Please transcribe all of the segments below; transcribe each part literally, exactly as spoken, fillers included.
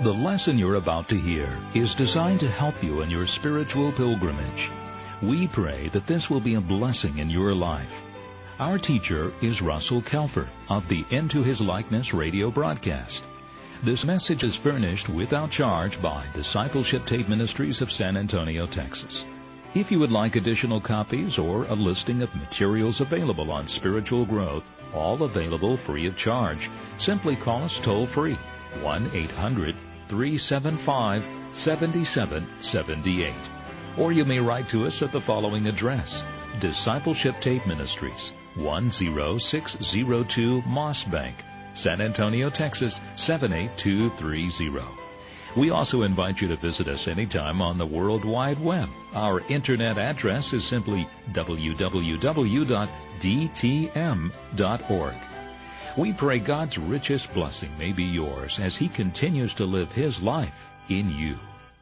The lesson you're about to hear is designed to help you in your spiritual pilgrimage. We pray that this will be a blessing in your life. Our teacher is Russell Kelfer of the Into His Likeness radio broadcast. This message is furnished without charge by Discipleship Tape Ministries of San Antonio, Texas. If you would like additional copies or a listing of materials available on spiritual growth, all available free of charge, simply call us toll-free, one eight hundred, three seven five, seven seven seven eight. Or you may write to us at the following address, Discipleship Tape Ministries, one zero six zero two Moss Bank, San Antonio, Texas, seven eight two three zero. We also invite you to visit us anytime on the World Wide Web. Our internet address is simply w w w dot d t m dot org. We pray God's richest blessing may be yours as He continues to live His life in you.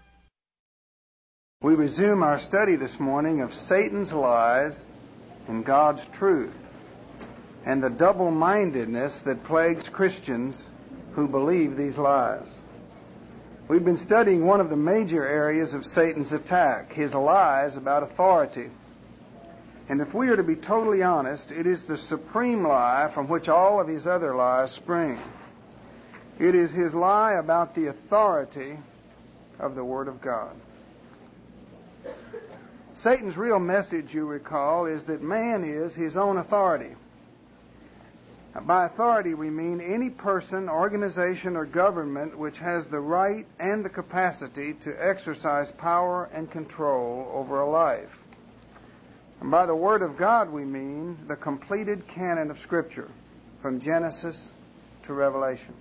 We resume our study this morning of Satan's lies and God's truth, and the double-mindedness that plagues Christians who believe these lies. We've been studying one of the major areas of Satan's attack, his lies about authority. And if we are to be totally honest, it is the supreme lie from which all of his other lies spring. It is his lie about the authority of the Word of God. Satan's real message, you recall, is that man is his own authority. By authority, we mean any person, organization, or government which has the right and the capacity to exercise power and control over a life. And by the Word of God, we mean the completed canon of Scripture, from Genesis to Revelation.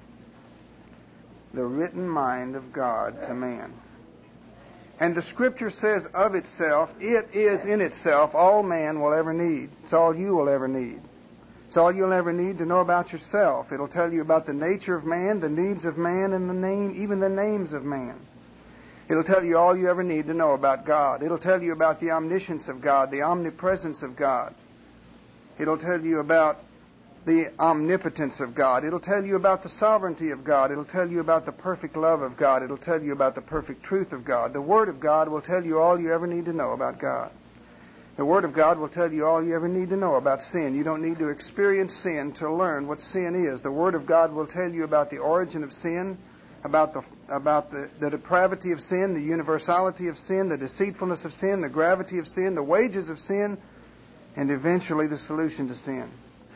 The written mind of God to man. And the Scripture says of itself, it is in itself all man will ever need. It's all you will ever need. It's all you'll ever need to know about yourself. It'll tell you about the nature of man, the needs of man, and the name, even the names of man. It'll tell you all you ever need to know about God. It'll tell you about the omniscience of God, the omnipresence of God. It'll tell you about the omnipotence of God. It'll tell you about the sovereignty of God. It'll tell you about the perfect love of God. It'll tell you about the perfect truth of God. The Word of God will tell you all you ever need to know about God. The Word of God will tell you all you ever need to know about sin. You don't need to experience sin to learn what sin is. The Word of God will tell you about the origin of sin, about the about the, the depravity of sin, the universality of sin, the deceitfulness of sin, the gravity of sin, the wages of sin, and eventually the solution to sin.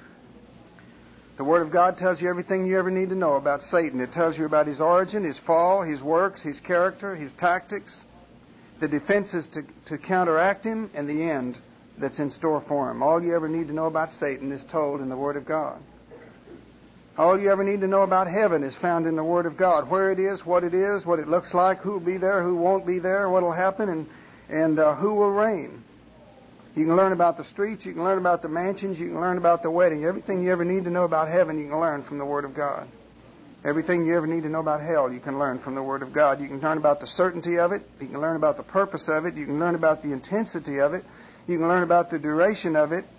The Word of God tells you everything you ever need to know about Satan. It tells you about his origin, his fall, his works, his character, his tactics, the defenses to, to counteract him, and the end that's in store for him. All you ever need to know about Satan is told in the Word of God. All you ever need to know about heaven is found in the Word of God. Where it is, what it is, what it looks like, who will be there, who won't be there, what will happen, and, and uh, who will reign. You can learn about the streets, you can learn about the mansions, you can learn about the wedding. Everything you ever need to know about heaven, you can learn from the Word of God. Everything you ever need to know about hell, you can learn from the Word of God. You can learn about the certainty of it. You can learn about the purpose of it. You can learn about the intensity of it. You can learn about the duration of it.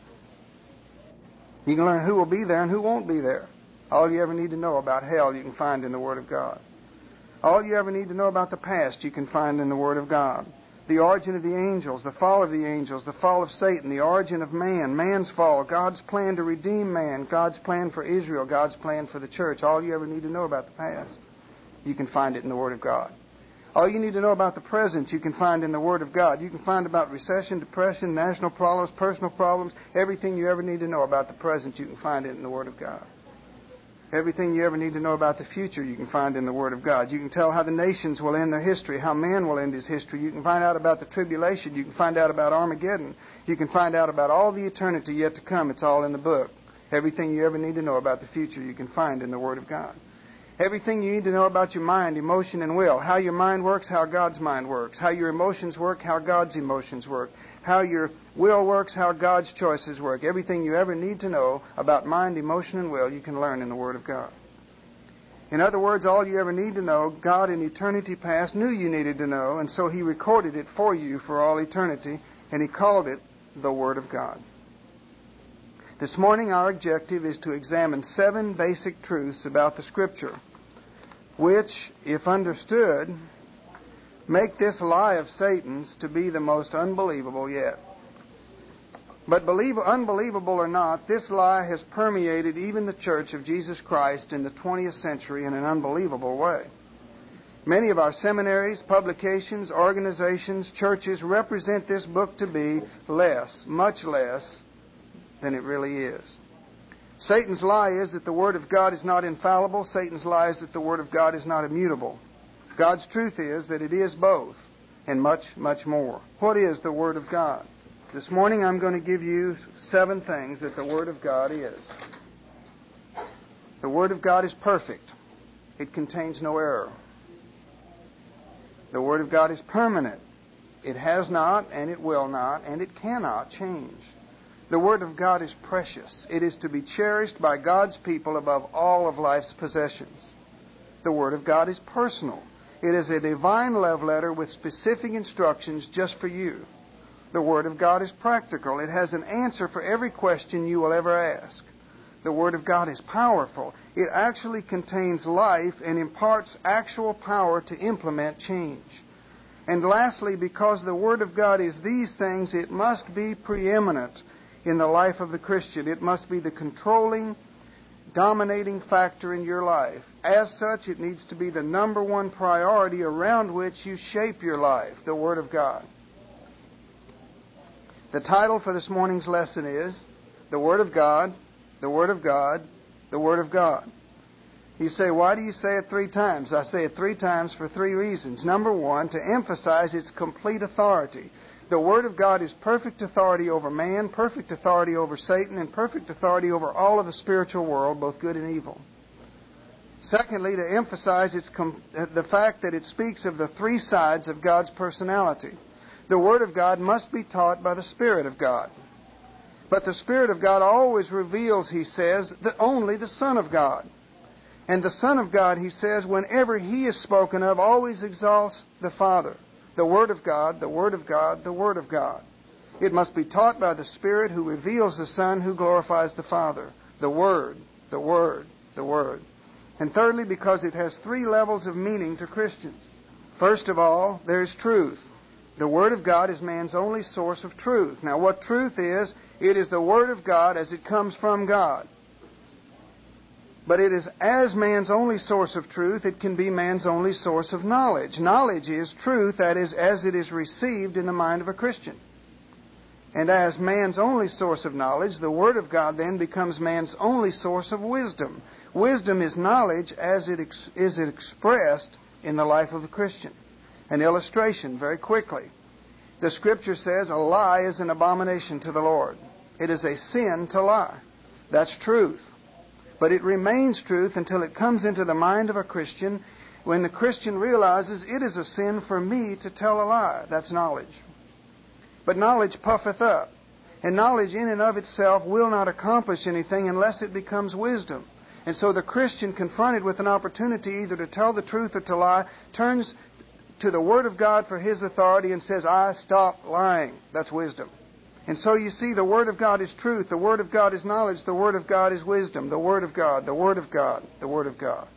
You can learn who will be there and who won't be there. All you ever need to know about hell, you can find in the Word of God. All you ever need to know about the past, you can find in the Word of God. The origin of the angels, the fall of the angels, the fall of Satan, the origin of man, man's fall, God's plan to redeem man, God's plan for Israel, God's plan for the church. All you ever need to know about the past, you can find it in the Word of God. All you need to know about the present, you can find in the Word of God. You can find about recession, depression, national problems, personal problems. Everything you ever need to know about the present, you can find it in the Word of God. Everything you ever need to know about the future, you can find in the Word of God. You can tell how the nations will end their history, how man will end his history. You can find out about the tribulation. You can find out about Armageddon. You can find out about all the eternity yet to come. It's all in the book. Everything you ever need to know about the future, you can find in the Word of God. Everything you need to know about your mind, emotion, and will. How your mind works, how God's mind works. How your emotions work, how God's emotions work. How your will works, how God's choices work. Everything you ever need to know about mind, emotion, and will, you can learn in the Word of God. In other words, all you ever need to know, God in eternity past knew you needed to know, and so He recorded it for you for all eternity, and He called it the Word of God. This morning our objective is to examine seven basic truths about the Scripture. which, if understood, make this lie of Satan's to be the most unbelievable yet. But believe, unbelievable or not, this lie has permeated even the Church of Jesus Christ in the twentieth century in an unbelievable way. Many of our seminaries, publications, organizations, churches represent this book to be less, much less, than it really is. Satan's lie is that the Word of God is not infallible. Satan's lie is that the Word of God is not immutable. God's truth is that it is both, and much, much more. What is the Word of God? This morning I'm going to give you seven things that the Word of God is. The Word of God is perfect. It contains no error. The Word of God is permanent. It has not, and it will not, and it cannot change. The Word of God is precious. It is to be cherished by God's people above all of life's possessions. The Word of God is personal. It is a divine love letter with specific instructions just for you. The Word of God is practical. It has an answer for every question you will ever ask. The Word of God is powerful. It actually contains life and imparts actual power to implement change. And lastly, because the Word of God is these things, it must be preeminent in the life of the Christian. It must be the controlling, dominating factor in your life. As such, it needs to be the number one priority around which you shape your life, the Word of God. The title for this morning's lesson is The Word of God, the Word of God, the Word of God. You say, why do you say it three times? I say it three times for three reasons. Number one, to emphasize its complete authority. The Word of God is perfect authority over man, perfect authority over Satan, and perfect authority over all of the spiritual world, both good and evil. Secondly, to emphasize its com- the fact that it speaks of the three sides of God's personality. The Word of God must be taught by the Spirit of God. But the Spirit of God always reveals, he says, that only the Son of God. And the Son of God, he says, whenever he is spoken of, always exalts the Father. The Word of God, the Word of God, the Word of God. It must be taught by the Spirit who reveals the Son who glorifies the Father. The Word, the Word, the Word. And thirdly, because it has three levels of meaning to Christians. First of all, there's truth. The Word of God is man's only source of truth. Now, what truth is, it is the Word of God as it comes from God. But it is as man's only source of truth, it can be man's only source of knowledge. Knowledge is truth, that is, as it is received in the mind of a Christian. And as man's only source of knowledge, the Word of God then becomes man's only source of wisdom. Wisdom is knowledge as it ex- is it expressed in the life of a Christian. An illustration, very quickly. The Scripture says a lie is an abomination to the Lord. It is a sin to lie. That's truth. But it remains truth until it comes into the mind of a Christian when the Christian realizes it is a sin for me to tell a lie. That's knowledge. But knowledge puffeth up. And knowledge in and of itself will not accomplish anything unless it becomes wisdom. And so the Christian, confronted with an opportunity either to tell the truth or to lie, turns to the Word of God for his authority and says, I stop lying. That's wisdom. And so you see, the Word of God is truth. The Word of God is knowledge. The Word of God is wisdom. The Word of God, the Word of God, the Word of God.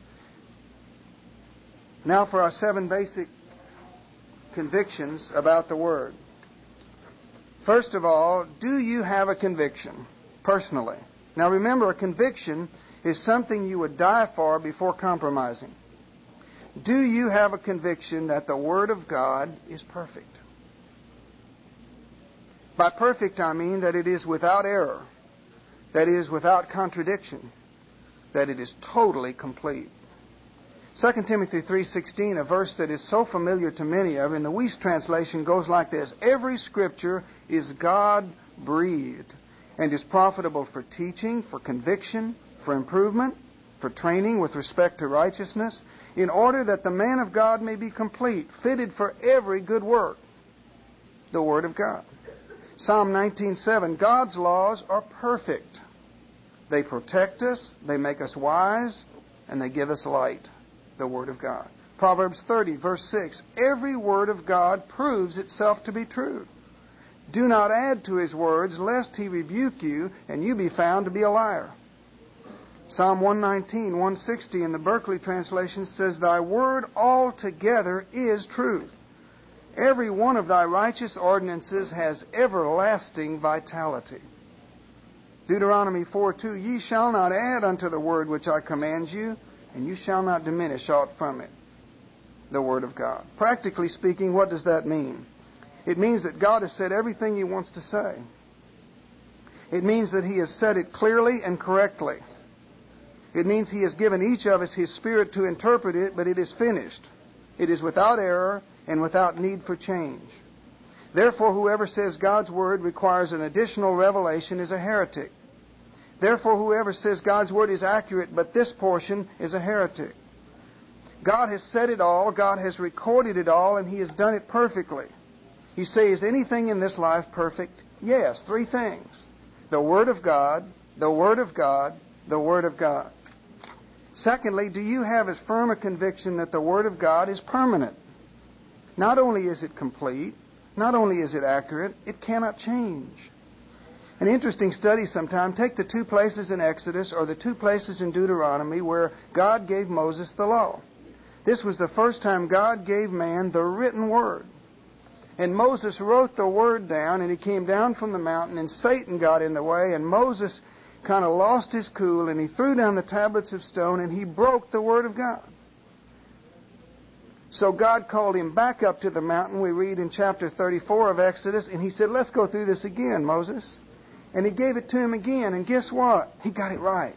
Now for our seven basic convictions about the Word. First of all, do you have a conviction, personally? Now remember, a conviction is something you would die for before compromising. Do you have a conviction that the Word of God is perfect? By perfect, I mean that it is without error, that it is without contradiction, that it is totally complete. Second Timothy three sixteen, a verse that is so familiar to many of, in the Wuest translation goes like this: Every Scripture is God-breathed and is profitable for teaching, for conviction, for improvement, for training with respect to righteousness, in order that the man of God may be complete, fitted for every good work. The Word of God. Psalm nineteen seven, God's laws are perfect. They protect us, they make us wise, and they give us light. The Word of God. Proverbs thirty, verse six, every word of God proves itself to be true. Do not add to His words, lest He rebuke you, and you be found to be a liar. Psalm one nineteen, one sixty in the Berkeley translation says, Thy word altogether is truth. Every one of thy righteous ordinances has everlasting vitality. Deuteronomy four two, Ye shall not add unto the word which I command you, and you shall not diminish aught from it. The Word of God. Practically speaking, what does that mean? It means that God has said everything He wants to say. It means that He has said it clearly and correctly. It means He has given each of us His Spirit to interpret it, but it is finished. It is without error and without need for change. Therefore, whoever says God's Word requires an additional revelation is a heretic. Therefore, whoever says God's Word is accurate, but this portion is a heretic. God has said it all, God has recorded it all, and He has done it perfectly. You say, is anything in this life perfect? Yes, three things. The Word of God, the Word of God, the Word of God. Secondly, do you have as firm a conviction that the Word of God is permanent? Not only is it complete, not only is it accurate, it cannot change. An interesting study sometime, take the two places in Exodus or the two places in Deuteronomy where God gave Moses the law. This was the first time God gave man the written Word. And Moses wrote the Word down, and he came down from the mountain, and Satan got in the way, and Moses kind of lost his cool, and he threw down the tablets of stone, and he broke the Word of God. So God called him back up to the mountain, we read in chapter thirty-four of Exodus, and He said, let's go through this again, Moses. And He gave it to him again, and guess what? He got it right.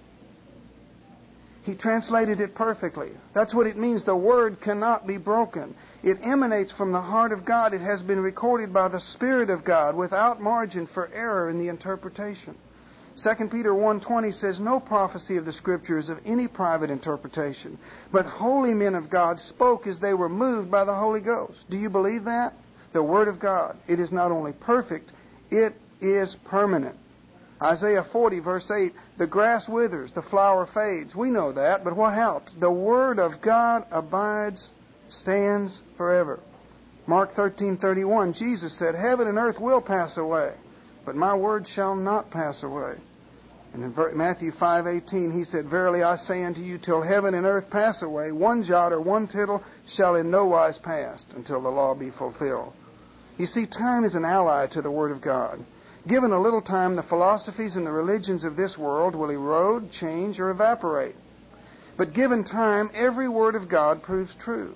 He translated it perfectly. That's what it means. The Word cannot be broken. It emanates from the heart of God. It has been recorded by the Spirit of God without margin for error in the interpretation. Second Peter one twenty says, No prophecy of the Scripture is of any private interpretation, but holy men of God spoke as they were moved by the Holy Ghost. Do you believe that? The Word of God. It is not only perfect, it is permanent. Isaiah forty, verse eight, the grass withers, the flower fades. We know that, but what helps? The Word of God abides, stands forever. Mark thirteen thirty-one, Jesus said, Heaven and earth will pass away, but my word shall not pass away. And in Matthew five eighteen, He said, Verily I say unto you, till heaven and earth pass away, one jot or one tittle shall in no wise pass until the law be fulfilled. You see, time is an ally to the Word of God. Given a little time, the philosophies and the religions of this world will erode, change, or evaporate. But given time, every word of God proves true.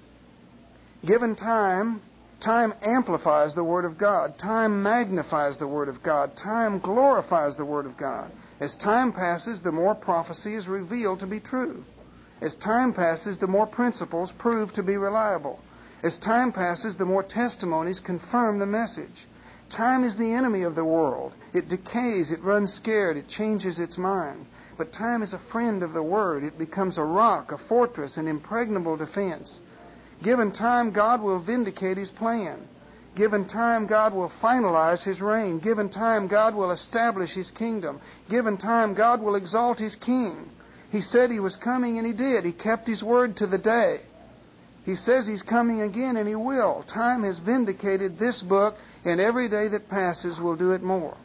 Given time, time amplifies the Word of God. Time magnifies the Word of God. Time glorifies the Word of God. As time passes, the more prophecy is revealed to be true. As time passes, the more principles prove to be reliable. As time passes, the more testimonies confirm the message. Time is the enemy of the world. It decays, it runs scared, it changes its mind. But time is a friend of the Word. It becomes a rock, a fortress, an impregnable defense. Given time, God will vindicate His plan. Given time, God will finalize His reign. Given time, God will establish His kingdom. Given time, God will exalt His king. He said He was coming, and He did. He kept His word to the day. He says He's coming again, and He will. Time has vindicated this book, and every day that passes will do it more.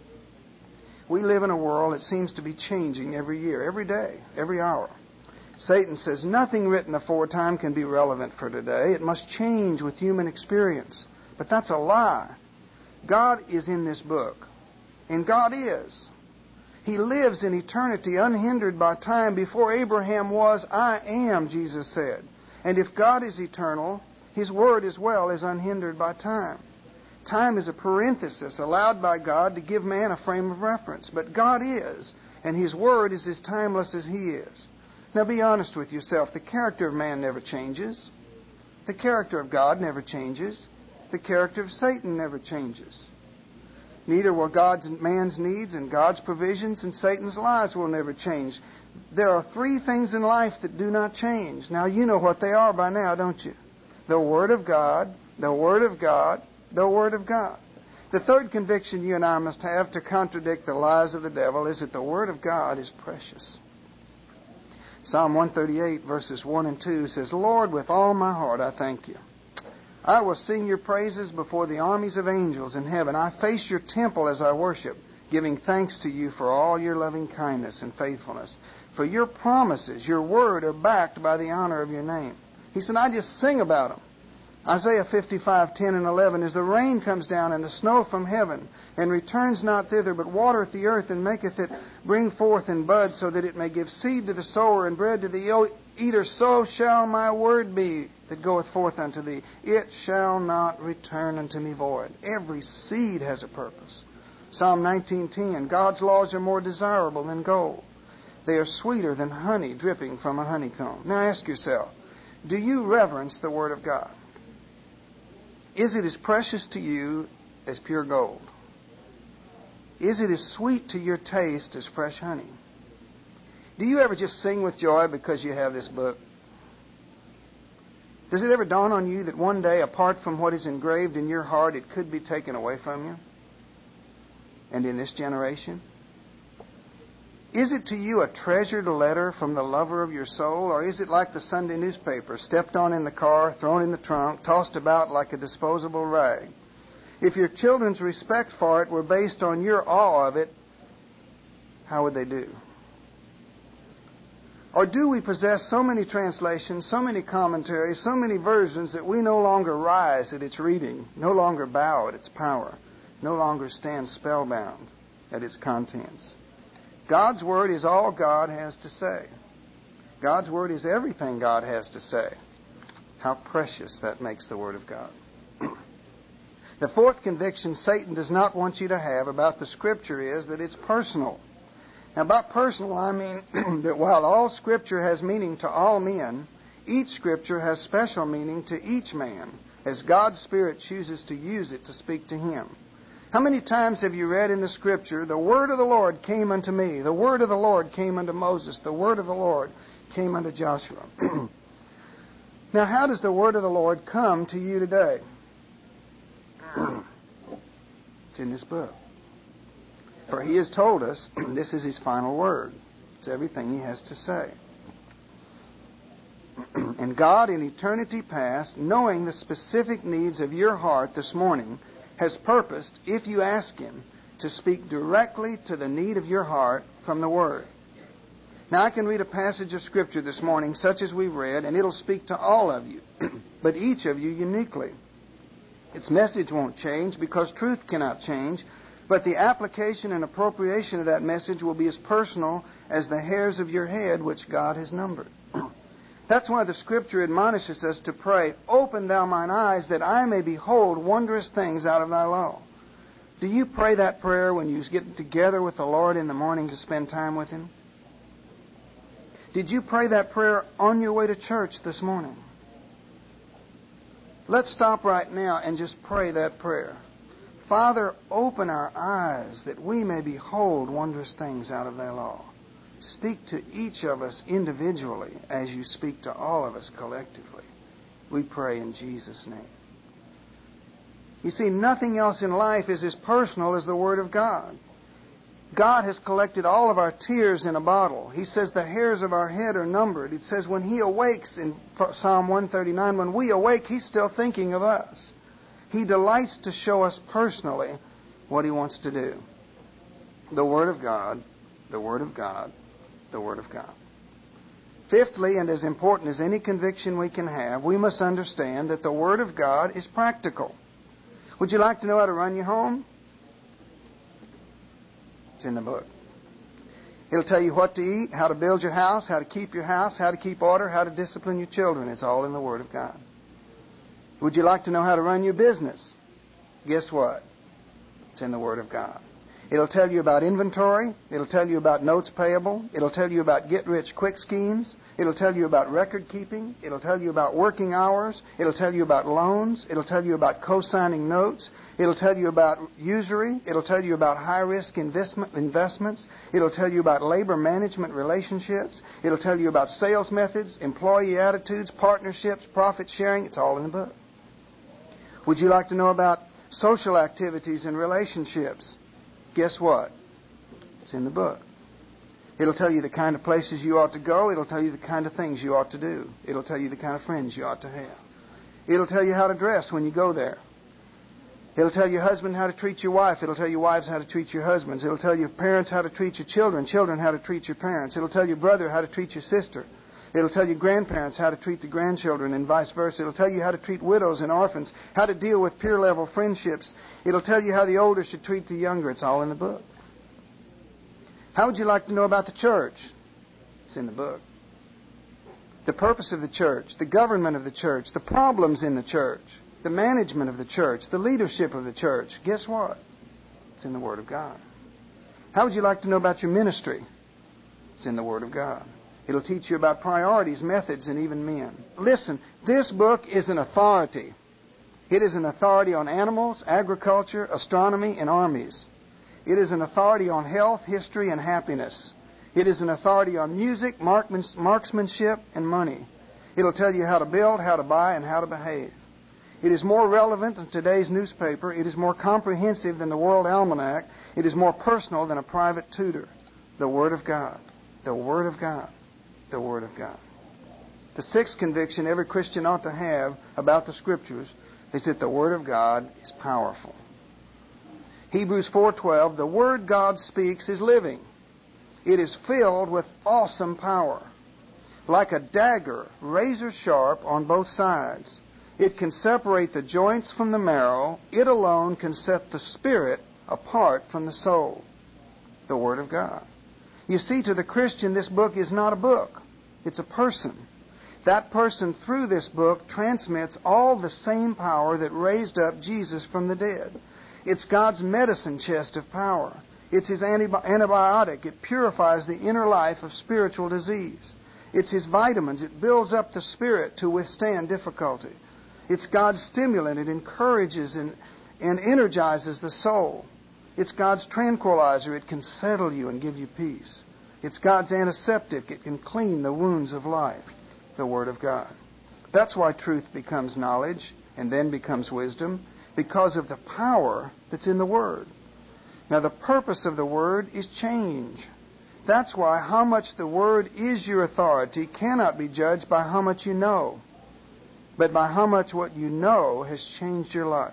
We live in a world that seems to be changing every year, every day, every hour. Satan says nothing written aforetime can be relevant for today. It must change with human experience. But that's a lie. God is in this book, and God is. He lives in eternity unhindered by time. Before Abraham was, I am, Jesus said. And if God is eternal, His Word as well is unhindered by time. Time is a parenthesis allowed by God to give man a frame of reference. But God is, and His Word is as timeless as He is. Now be honest with yourself. The character of man never changes. The character of God never changes. The character of Satan never changes. Neither will God's man's needs and God's provisions and Satan's lies will never change. There are three things in life that do not change. Now you know what they are by now, don't you? The Word of God, the Word of God, the Word of God. The third conviction you and I must have to contradict the lies of the devil is that the Word of God is precious. Psalm one thirty-eight, verses one and two says, Lord, with all my heart I thank you. I will sing your praises before the armies of angels in heaven. I face your temple as I worship. giving thanks to you for all your loving kindness and faithfulness. For your promises, your word, are backed by the honor of your name. He said, I just sing about them. Isaiah fifty-five, ten and eleven, as the rain comes down and the snow from heaven, and returns not thither, but watereth the earth, and maketh it bring forth and bud, so that it may give seed to the sower and bread to the eater, so shall my word be that goeth forth unto thee. It shall not return unto me void. Every seed has a purpose. Psalm nineteen ten, God's laws are more desirable than gold. They are sweeter than honey dripping from a honeycomb. Now ask yourself, do you reverence the Word of God? Is it as precious to you as pure gold? Is it as sweet to your taste as fresh honey? Do you ever just sing with joy because you have this book? Does it ever dawn on you that one day, apart from what is engraved in your heart, it could be taken away from you? And in this generation? Is it to you a treasured letter from the lover of your soul, or is it like the Sunday newspaper, stepped on in the car, thrown in the trunk, tossed about like a disposable rag? If your children's respect for it were based on your awe of it, how would they do? Or do we possess so many translations, so many commentaries, so many versions that we no longer rise at its reading, no longer bow at its power, no longer stand spellbound at its contents? God's Word is all God has to say. God's Word is everything God has to say. How precious that makes the Word of God. The fourth conviction Satan does not want you to have about the Scripture is that it's personal. Now, about personal, I mean that while all Scripture has meaning to all men, each Scripture has special meaning to each man, as God's Spirit chooses to use it to speak to him. How many times have you read in the Scripture, the word of the Lord came unto me, the word of the Lord came unto Moses, the word of the Lord came unto Joshua? Now, how does the word of the Lord come to you today? It's in this book. For He has told us this is His final word. It's everything He has to say. And God, in eternity past, knowing the specific needs of your heart this morning, has purposed, if you ask Him, to speak directly to the need of your heart from the Word. Now, I can read a passage of Scripture this morning, such as we've read, and it'll speak to all of you, but each of you uniquely. Its message won't change because truth cannot change, but the application and appropriation of that message will be as personal as the hairs of your head, which God has numbered. That's why the Scripture admonishes us to pray, open thou mine eyes that I may behold wondrous things out of thy law. Do you pray that prayer when you get together with the Lord in the morning to spend time with Him? Did you pray that prayer on your way to church this morning? Let's stop right now and just pray that prayer. Father, open our eyes that we may behold wondrous things out of thy law. Speak to each of us individually as you speak to all of us collectively. We pray in Jesus' name. You see, nothing else in life is as personal as the Word of God. God has collected all of our tears in a bottle. He says the hairs of our head are numbered. It says when He awakes in Psalm one thirty-nine, when we awake, He's still thinking of us. He delights to show us personally what He wants to do. The Word of God, the Word of God, the Word of God. Fifthly, and as important as any conviction we can have, we must understand that the Word of God is practical. Would you like to know how to run your home? It's in the book. It'll tell you what to eat, how to build your house, how to keep your house, how to keep order, how to discipline your children. It's all in the Word of God. Would you like to know how to run your business? Guess what? It's in the Word of God. It'll tell you about inventory. It'll tell you about notes payable. It'll tell you about get-rich-quick schemes. It'll tell you about record keeping. It'll tell you about working hours. It'll tell you about loans. It'll tell you about co-signing notes. It'll tell you about usury. It'll tell you about high-risk investment, investments. It'll tell you about labor management relationships. It'll tell you about sales methods, employee attitudes, partnerships, profit sharing. It's all in the book. Would you like to know about social activities and relationships? Guess what? It's in the book. It'll tell you the kind of places you ought to go. It'll tell you the kind of things you ought to do. It'll tell you the kind of friends you ought to have. It'll tell you how to dress when you go there. It'll tell your husband how to treat your wife. It'll tell your wives how to treat your husbands. It'll tell your parents how to treat your children, children how to treat your parents. It'll tell your brother how to treat your sister. It'll tell your grandparents how to treat the grandchildren and vice versa. It'll tell you how to treat widows and orphans, how to deal with peer-level friendships. It'll tell you how the older should treat the younger. It's all in the book. How would you like to know about the church? It's in the book. The purpose of the church, the government of the church, the problems in the church, the management of the church, the leadership of the church. Guess what? It's in the Word of God. How would you like to know about your ministry? It's in the Word of God. It'll teach you about priorities, methods, and even men. Listen, this book is an authority. It is an authority on animals, agriculture, astronomy, and armies. It is an authority on health, history, and happiness. It is an authority on music, marksmanship, and money. It'll tell you how to build, how to buy, and how to behave. It is more relevant than today's newspaper. It is more comprehensive than the World Almanac. It is more personal than a private tutor. The Word of God. The Word of God. The Word of God. The sixth conviction every Christian ought to have about the Scriptures is that the Word of God is powerful. Hebrews four twelve, the Word God speaks is living. It is filled with awesome power. Like a dagger, razor sharp on both sides. It can separate the joints from the marrow. It alone can set the spirit apart from the soul. The Word of God. You see, to the Christian, this book is not a book. It's a person. That person, through this book, transmits all the same power that raised up Jesus from the dead. It's God's medicine chest of power. It's His antibiotic. It purifies the inner life of spiritual disease. It's His vitamins. It builds up the spirit to withstand difficulty. It's God's stimulant. It encourages and, and energizes the soul. It's God's tranquilizer. It can settle you and give you peace. It's God's antiseptic. It can clean the wounds of life. The Word of God. That's why truth becomes knowledge and then becomes wisdom, because of the power that's in the Word. Now, the purpose of the Word is change. That's why how much the Word is your authority cannot be judged by how much you know, but by how much what you know has changed your life.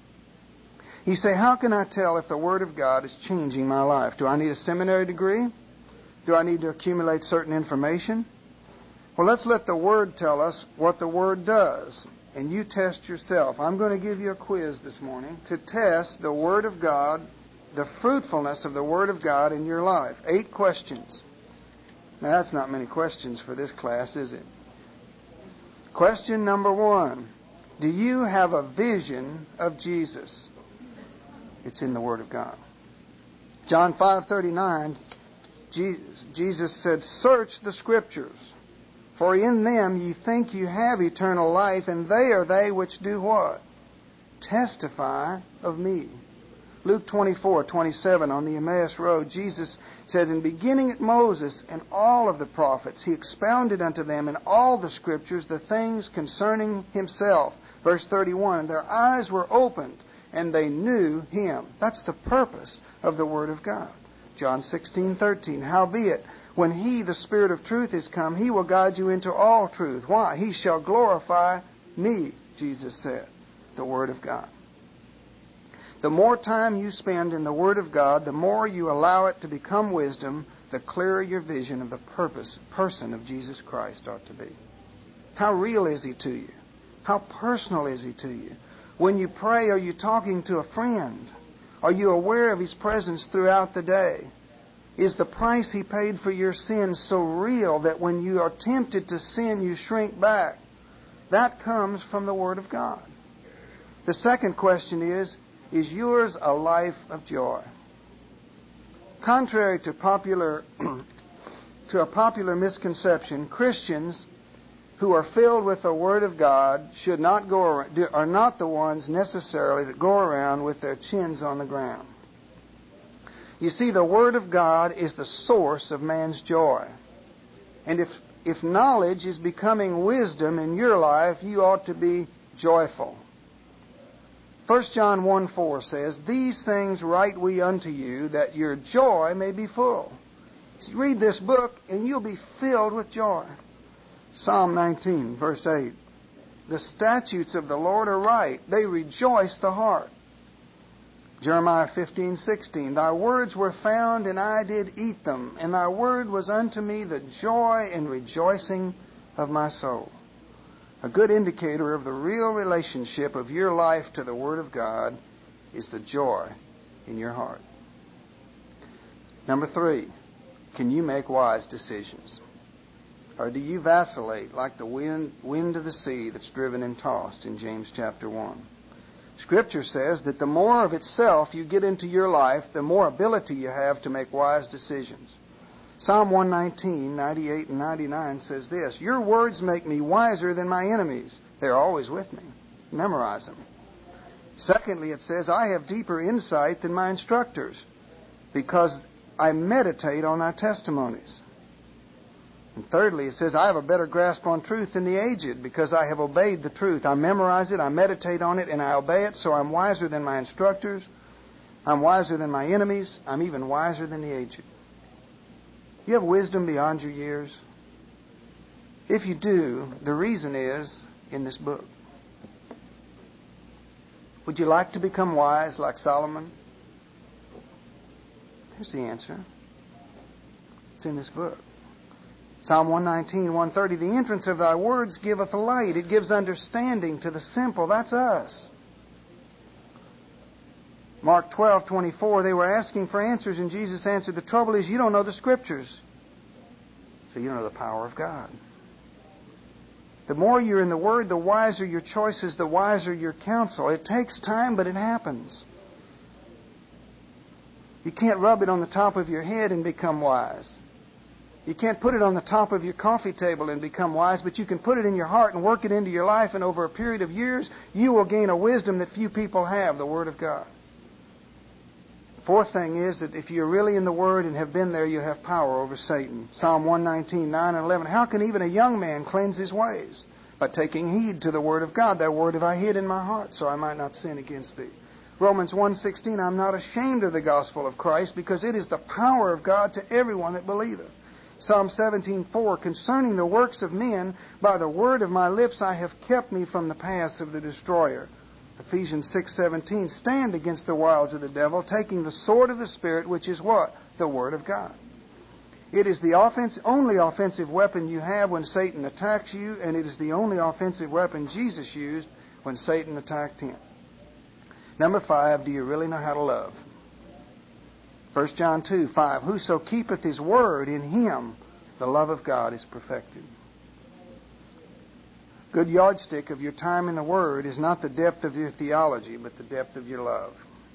You say, how can I tell if the Word of God is changing my life? Do I need a seminary degree? Do I need to accumulate certain information? Well, let's let the Word tell us what the Word does. And you test yourself. I'm going to give you a quiz this morning to test the Word of God, the fruitfulness of the Word of God in your life. Eight questions. Now, that's not many questions for this class, is it? Question number one. Do you have a vision of Jesus? It's in the Word of God. John five thirty-nine, Jesus, Jesus said, search the Scriptures, for in them ye think you have eternal life, and they are they which do what? Testify of me. Luke twenty-four twenty-seven, on the Emmaus Road, Jesus said, in beginning at Moses and all of the prophets, He expounded unto them in all the Scriptures the things concerning Himself. Verse thirty-one, their eyes were opened, and they knew Him. That's the purpose of the Word of God. John sixteen thirteen, howbeit, when He, the Spirit of truth, is come, He will guide you into all truth. Why? He shall glorify me, Jesus said. The Word of God. The more time you spend in the Word of God, the more you allow it to become wisdom, the clearer your vision of the purpose, person of Jesus Christ ought to be. How real is He to you? How personal is He to you? When you pray, are you talking to a friend? Are you aware of His presence throughout the day? Is the price He paid for your sins so real that when you are tempted to sin, you shrink back? That comes from the Word of God. The second question is, is yours a life of joy? Contrary to popular to a popular misconception, Christians who are filled with the Word of God should not go around, are not the ones necessarily that go around with their chins on the ground. You see, the Word of God is the source of man's joy. And if if knowledge is becoming wisdom in your life, you ought to be joyful. First John one four says, these things write we unto you, that your joy may be full. So read this book, and you'll be filled with joy. Psalm nineteen, verse eight. The statutes of the Lord are right. They rejoice the heart. Jeremiah fifteen sixteen, Thy words were found, and I did eat them, and Thy word was unto me the joy and rejoicing of my soul. A good indicator of the real relationship of your life to the Word of God is the joy in your heart. Number three, can you make wise decisions? Or do you vacillate like the wind, wind of the sea that's driven and tossed in James chapter one? Scripture says that the more of itself you get into your life, the more ability you have to make wise decisions. Psalm one nineteen, ninety-eight and ninety-nine says this, Your words make me wiser than my enemies. They're always with me. Memorize them. Secondly, it says, I have deeper insight than my instructors because I meditate on thy testimonies. And thirdly, it says, I have a better grasp on truth than the aged because I have obeyed the truth. I memorize it, I meditate on it, and I obey it, so I'm wiser than my instructors. I'm wiser than my enemies. I'm even wiser than the aged. You have wisdom beyond your years? If you do, the reason is in this book. Would you like to become wise like Solomon? Here's the answer. It's in this book. Psalm one nineteen, one thirty, The entrance of thy words giveth light. It gives understanding to the simple. That's us. Mark twelve, twenty-four, they were asking for answers, and Jesus answered, The trouble is you don't know the Scriptures, so you don't know the power of God. The more you're in the Word, the wiser your choices, the wiser your counsel. It takes time, but it happens. You can't rub it on the top of your head and become wise. You can't put it on the top of your coffee table and become wise, but you can put it in your heart and work it into your life, and over a period of years, you will gain a wisdom that few people have, the Word of God. The fourth thing is that if you're really in the Word and have been there, you have power over Satan. Psalm one nineteen, nine and eleven, How can even a young man cleanse his ways? By taking heed to the Word of God. That Word have I hid in my heart, so I might not sin against thee. Romans one sixteen, I'm not ashamed of the gospel of Christ, because it is the power of God to everyone that believeth. Psalm seventeen four, Concerning the works of men, by the word of my lips I have kept me from the paths of the destroyer. Ephesians six seventeen, Stand against the wiles of the devil, taking the sword of the Spirit, which is what? The Word of God. It is the offense, only offensive weapon you have when Satan attacks you, and it is the only offensive weapon Jesus used when Satan attacked him. Number five, do you really know how to love? First John two, five, Whoso keepeth his word, in him the love of God is perfected. Good yardstick of your time in the Word is not the depth of your theology, but the depth of your love.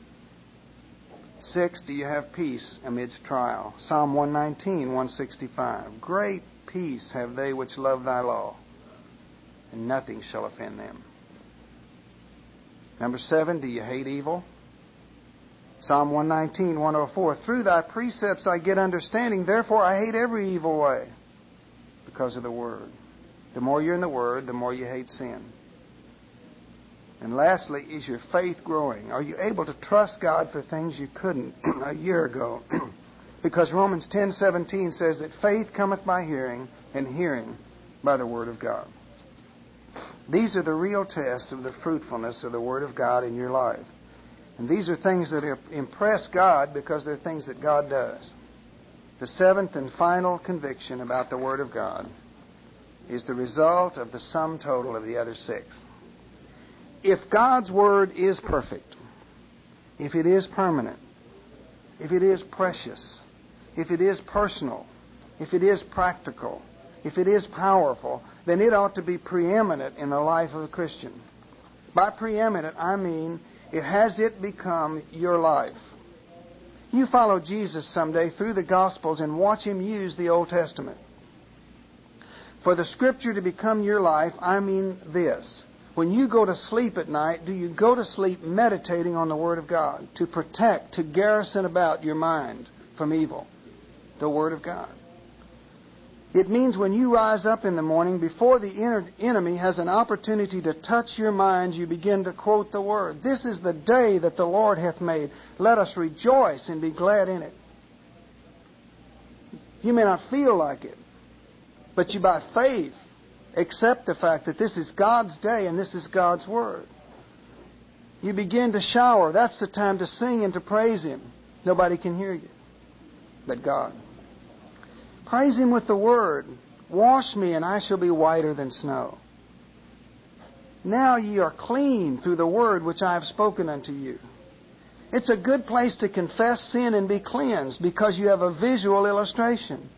Six, do you have peace amidst trial? Psalm one nineteen, one sixty-five, Great peace have they which love thy law, and nothing shall offend them. Number seven, do you hate evil? Psalm one nineteen, one oh four, Through thy precepts I get understanding, therefore I hate every evil way, because of the Word. The more you're in the Word, the more you hate sin. And lastly, is your faith growing? Are you able to trust God for things you couldn't a year ago? Because Romans ten seventeen says that faith cometh by hearing, and hearing by the Word of God. These are the real tests of the fruitfulness of the Word of God in your life. And these are things that impress God because they're things that God does. The seventh and final conviction about the Word of God is the result of the sum total of the other six. If God's Word is perfect, if it is permanent, if it is precious, if it is personal, if it is practical, if it is powerful, then it ought to be preeminent in the life of a Christian. By preeminent, I mean, it has it become your life. You follow Jesus someday through the Gospels and watch Him use the Old Testament. For the Scripture to become your life, I mean this. When you go to sleep at night, do you go to sleep meditating on the Word of God to protect, to garrison about your mind from evil? The Word of God. It means when you rise up in the morning, before the enemy has an opportunity to touch your mind, you begin to quote the Word. This is the day that the Lord hath made. Let us rejoice and be glad in it. You may not feel like it, but you by faith accept the fact that this is God's day and this is God's Word. You begin to shower. That's the time to sing and to praise Him. Nobody can hear you but God. Praise Him with the Word. Wash me, and I shall be whiter than snow. Now ye are clean through the word which I have spoken unto you. It's a good place to confess sin and be cleansed because you have a visual illustration.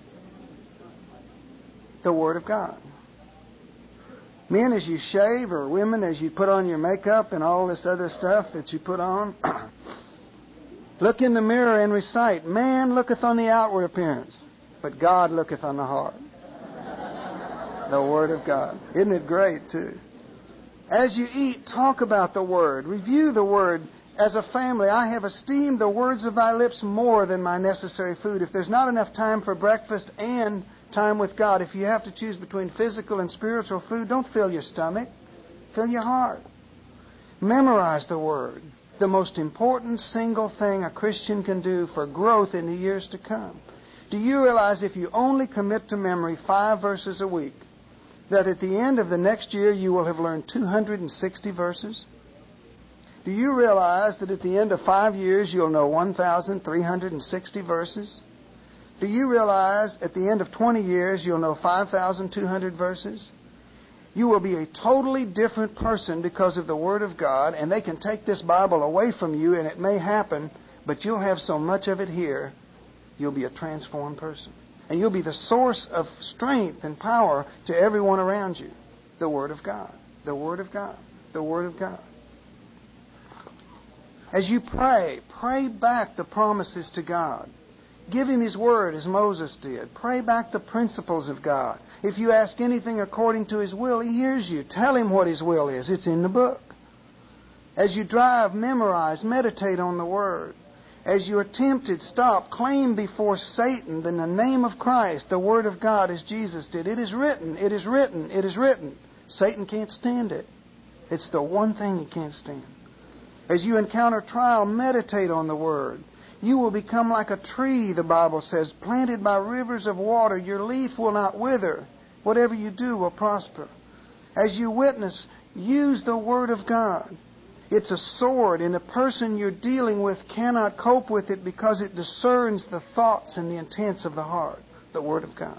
The Word of God. Men, as you shave, or women, as you put on your makeup and all this other stuff that you put on, look in the mirror and recite, man looketh on the outward appearance, but God looketh on the heart. The Word of God. Isn't it great, too? As you eat, talk about the Word. Review the Word. As a family, I have esteemed the words of thy lips more than my necessary food. If there's not enough time for breakfast and time with God, if you have to choose between physical and spiritual food, don't fill your stomach. Fill your heart. Memorize the Word. The most important single thing a Christian can do for growth in the years to come. Do you realize if you only commit to memory five verses a week, that at the end of the next year you will have learned two hundred sixty verses? Do you realize that at the end of five years you'll know one thousand three hundred sixty verses? Do you realize at the end of twenty years you'll know five thousand two hundred verses? You will be a totally different person because of the Word of God, and they can take this Bible away from you, and it may happen, but you'll have so much of it here, you'll be a transformed person. And you'll be the source of strength and power to everyone around you. The Word of God. The Word of God. The Word of God. As you pray, pray back the promises to God. Give Him His Word as Moses did. Pray back the principles of God. If you ask anything according to His will, He hears you. Tell Him what His will is. It's in the book. As you drive, memorize, meditate on the Word. As you are tempted, stop, claim before Satan in the name of Christ the Word of God as Jesus did. It is written, it is written, it is written. Satan can't stand it. It's the one thing he can't stand. As you encounter trial, meditate on the Word. You will become like a tree, the Bible says, planted by rivers of water. Your leaf will not wither. Whatever you do will prosper. As you witness, use the Word of God. It's a sword, and the person you're dealing with cannot cope with it because it discerns the thoughts and the intents of the heart, the Word of God.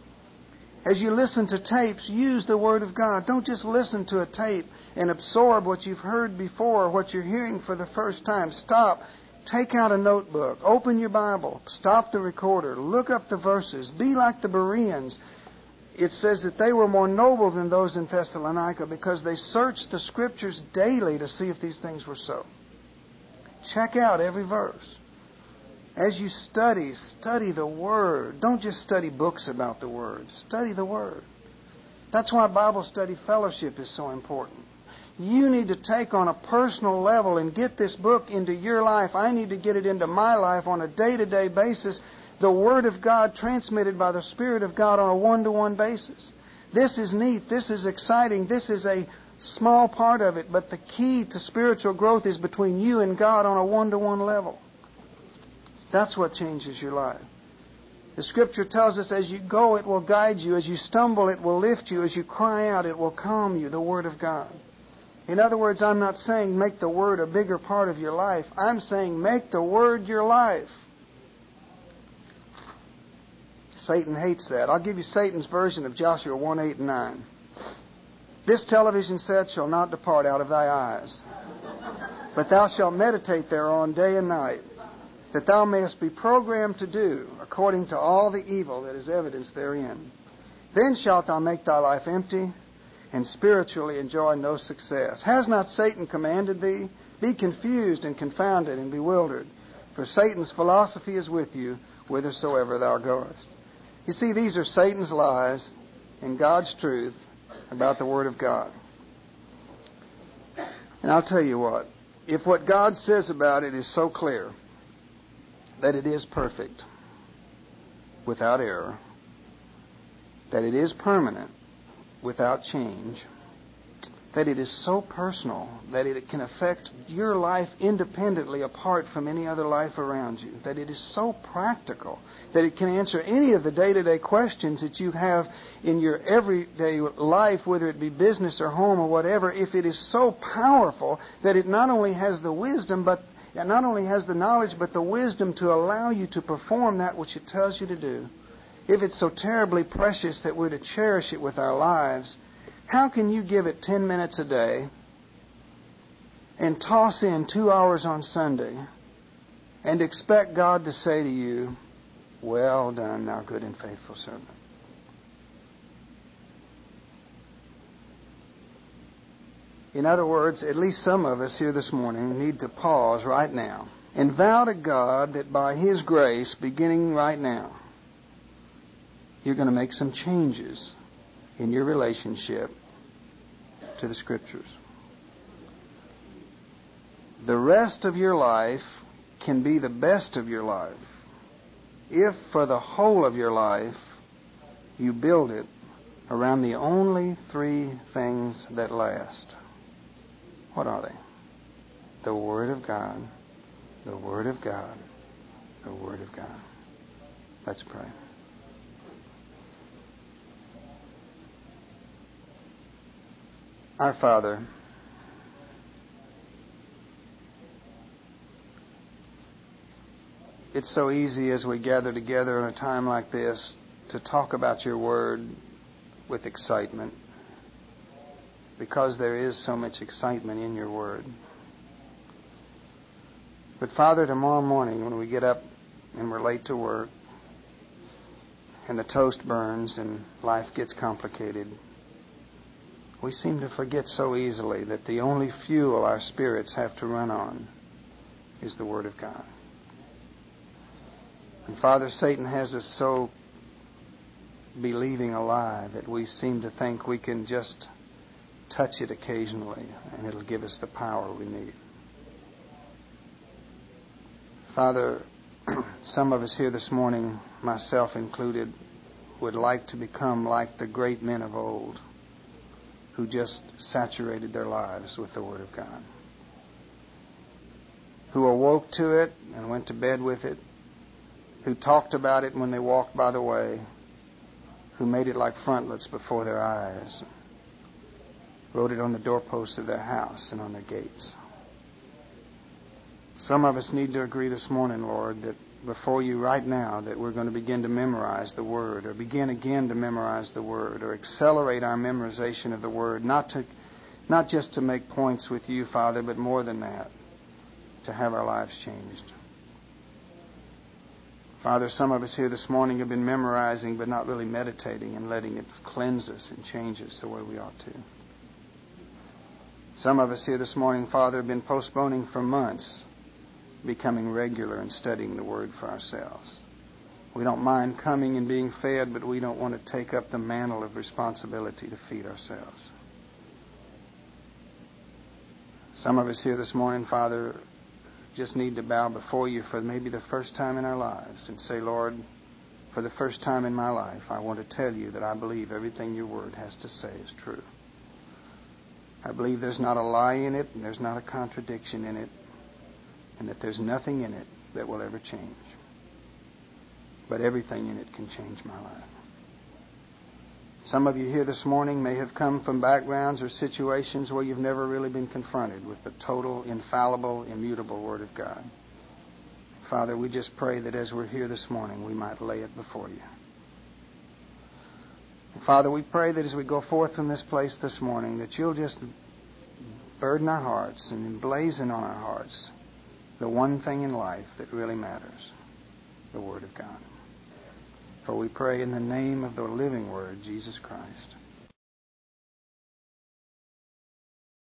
As you listen to tapes, use the Word of God. Don't just listen to a tape and absorb what you've heard before or what you're hearing for the first time. Stop. Take out a notebook. Open your Bible. Stop the recorder. Look up the verses. Be like the Bereans. It says that they were more noble than those in Thessalonica because they searched the Scriptures daily to see if these things were so. Check out every verse. As you study, study the Word. Don't just study books about the Word. Study the Word. That's why Bible study fellowship is so important. You need to take on a personal level and get this book into your life. I need to get it into my life on a day-to-day basis. The Word of God transmitted by the Spirit of God on a one-to-one basis. This is neat. This is exciting. This is a small part of it. But the key to spiritual growth is between you and God on a one-to-one level. That's what changes your life. The Scripture tells us as you go, it will guide you. As you stumble, it will lift you. As you cry out, it will calm you. The Word of God. In other words, I'm not saying make the Word a bigger part of your life. I'm saying make the Word your life. Satan hates that. I'll give you Satan's version of Joshua one, eight, and nine. This television set shall not depart out of thy eyes, but thou shalt meditate thereon day and night, that thou mayest be programmed to do according to all the evil that is evidenced therein. Then shalt thou make thy life empty, and spiritually enjoy no success. Has not Satan commanded thee? Be confused and confounded and bewildered, for Satan's philosophy is with you whithersoever thou goest. You see, these are Satan's lies and God's truth about the Word of God. And I'll tell you what, if what God says about it is so clear that it is perfect, without error, that it is permanent, without change, that it is so personal that it can affect your life independently apart from any other life around you, that it is so practical that it can answer any of the day-to-day questions that you have in your everyday life, whether it be business or home or whatever, if it is so powerful that it not only has the wisdom, but not only has the knowledge, but the wisdom to allow you to perform that which it tells you to do. If it's so terribly precious that we're to cherish it with our lives, how can you give it ten minutes a day and toss in two hours on Sunday and expect God to say to you, "Well done, thou good and faithful servant"? In other words, at least some of us here this morning need to pause right now and vow to God that by His grace, beginning right now, you're going to make some changes in your relationship to the Scriptures. The rest of your life can be the best of your life if for the whole of your life you build it around the only three things that last. What are they? The Word of God, the Word of God, the Word of God. Let's pray. Our Father, it's so easy as we gather together in a time like this to talk about your Word with excitement, because there is so much excitement in your Word. But Father, tomorrow morning when we get up and we're late to work and the toast burns and life gets complicated, we seem to forget so easily that the only fuel our spirits have to run on is the Word of God. And Father, Satan has us so believing a lie that we seem to think we can just touch it occasionally and it'll give us the power we need. Father, some of us here this morning, myself included, would like to become like the great men of old who just saturated their lives with the Word of God, who awoke to it and went to bed with it, who talked about it when they walked by the way, who made it like frontlets before their eyes, wrote it on the doorposts of their house and on their gates. Some of us need to agree this morning, Lord, that before you right now that we're going to begin to memorize the Word, or begin again to memorize the Word, or accelerate our memorization of the Word, not to, not just to make points with you, Father, but more than that, to have our lives changed. Father, some of us here this morning have been memorizing but not really meditating and letting it cleanse us and change us the way we ought to. Some of us here this morning, Father, have been postponing for months becoming regular and studying the Word for ourselves. We don't mind coming and being fed, but we don't want to take up the mantle of responsibility to feed ourselves. Some of us here this morning, Father, just need to bow before you for maybe the first time in our lives and say, Lord, for the first time in my life, I want to tell you that I believe everything your Word has to say is true. I believe there's not a lie in it and there's not a contradiction in it, and that there's nothing in it that will ever change. But everything in it can change my life. Some of you here this morning may have come from backgrounds or situations where you've never really been confronted with the total, infallible, immutable Word of God. Father, we just pray that as we're here this morning, we might lay it before you. And Father, we pray that as we go forth from this place this morning, that you'll just burden our hearts and emblazon on our hearts the one thing in life that really matters, the Word of God. For we pray in the name of the living Word, Jesus Christ.